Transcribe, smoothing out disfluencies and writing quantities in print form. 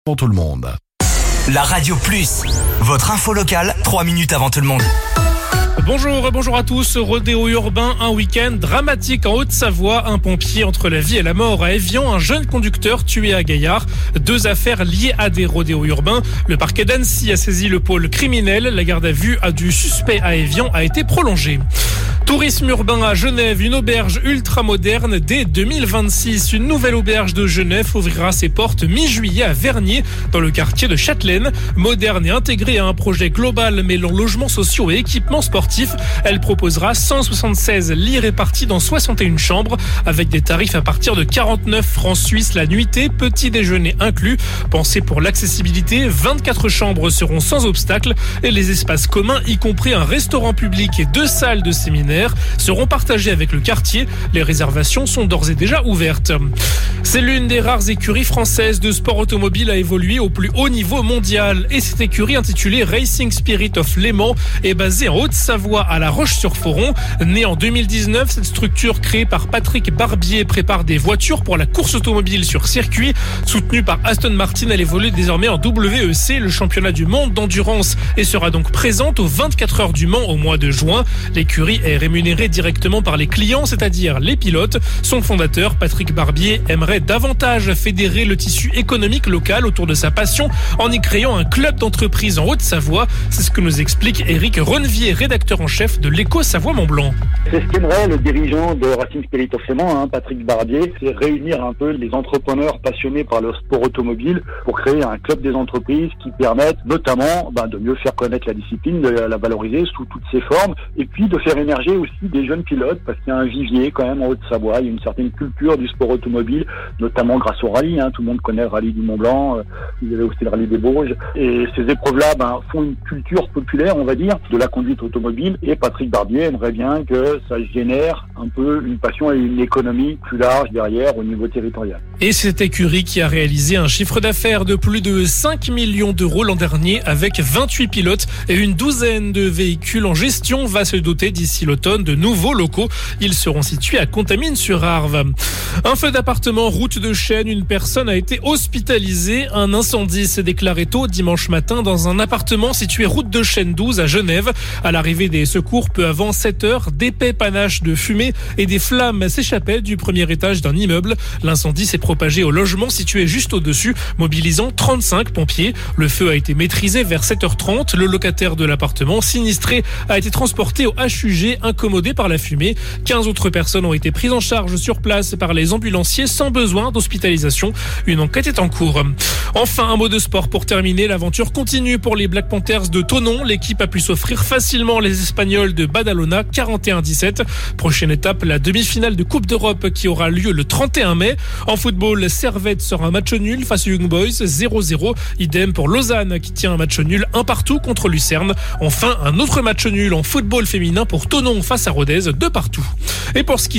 pour tout le monde. La Radio Plus, votre info locale, 3 minutes avant tout le monde. Bonjour à tous. Rodéo urbain, un week-end dramatique en Haute-Savoie. Un pompier entre la vie et la mort à Évian. Un jeune conducteur tué à Gaillard. 2 affaires liées à des rodéos urbains. Le parquet d'Annecy a saisi le pôle criminel. La garde à vue du suspect à Évian a été prolongée. Tourisme urbain à Genève, une auberge ultra moderne dès 2026. Une nouvelle auberge de Genève ouvrira ses portes mi-juillet à Vernier, dans le quartier de Châtelaine. Moderne et intégrée à un projet global mêlant logements sociaux et équipements sportifs, elle proposera 176 lits répartis dans 61 chambres, avec des tarifs à partir de 49 francs suisses la nuitée, petit déjeuner inclus. Pensé pour l'accessibilité, 24 chambres seront sans obstacle et les espaces communs, y compris un restaurant public et 2 salles de séminaire, seront partagés avec le quartier. Les réservations sont d'ores et déjà ouvertes. C'est l'une des rares écuries françaises de sport automobile à évoluer au plus haut niveau mondial. Et cette écurie, intitulée Racing Spirit of Léman, est basée en Haute-Savoie à La Roche-sur-Foron. Née en 2019, cette structure créée par Patrick Barbier prépare des voitures pour la course automobile sur circuit. Soutenue par Aston Martin, elle évolue désormais en WEC, le championnat du monde d'endurance, et sera donc présente aux 24 heures du Mans au mois de juin. L'écurie est rémunérée directement par les clients, c'est-à-dire les pilotes. Son fondateur, Patrick Barbier, aimerait davantage fédérer le tissu économique local autour de sa passion en y créant un club d'entreprise en Haute-Savoie. C'est ce que nous explique Éric Rennevier, rédacteur en chef de l'Écho Savoie-Mont-Blanc. C'est ce qu'aimerait le dirigeant de Racing Spirit of Léman, Patrick Barbier, c'est réunir un peu les entrepreneurs passionnés par le sport automobile pour créer un club des entreprises qui permette notamment de mieux faire connaître la discipline, de la valoriser sous toutes ses formes, et puis de faire émerger aussi des jeunes pilotes, parce qu'il y a un vivier quand même en Haute-Savoie, il y a une certaine culture du sport automobile, notamment grâce au rallye, tout le monde connaît le rallye du Mont-Blanc, il y avait aussi le rallye des Bourges, et ces épreuves-là font une culture populaire, on va dire, de la conduite automobile, et Patrick Barbier aimerait bien que ça génère un peu une passion et une économie plus large derrière au niveau territorial. Et cette écurie qui a réalisé un chiffre d'affaires de plus de 5 millions d'euros l'an dernier avec 28 pilotes et une douzaine de véhicules en gestion va se doter d'ici l'automne de nouveaux locaux. Ils seront situés à Contamine-sur-Arve. Un feu d'appartement, route de Chêne, une personne a été hospitalisée. Un incendie s'est déclaré tôt dimanche matin dans un appartement situé route de Chêne 12 à Genève. À l'arrivée des secours peu avant 7 heures, d'épais panaches de fumée et des flammes s'échappaient du premier étage d'un immeuble. L'incendie s'est propagé au logement situé juste au-dessus, mobilisant 35 pompiers. Le feu a été maîtrisé vers 7h30. Le locataire de l'appartement sinistré a été transporté au HUG, incommodé par la fumée. 15 autres personnes ont été prises en charge sur place par les ambulanciers sans besoin d'hospitalisation. Une enquête est en cours. Enfin, un mot de sport pour terminer. L'aventure continue pour les Black Panthers de Thonon. L'équipe a pu s'offrir facilement les Espagnols de Badalona, 41-17. Prochaine étape, la demi-finale de Coupe d'Europe qui aura lieu le 31 mai. En football, Servette sort un match nul face aux Young Boys, 0-0. Idem pour Lausanne qui tient un match nul 1-1 contre Lucerne. Enfin, un autre match nul en football féminin pour Thonon face à Rodez, 2-2. Et pour ce qui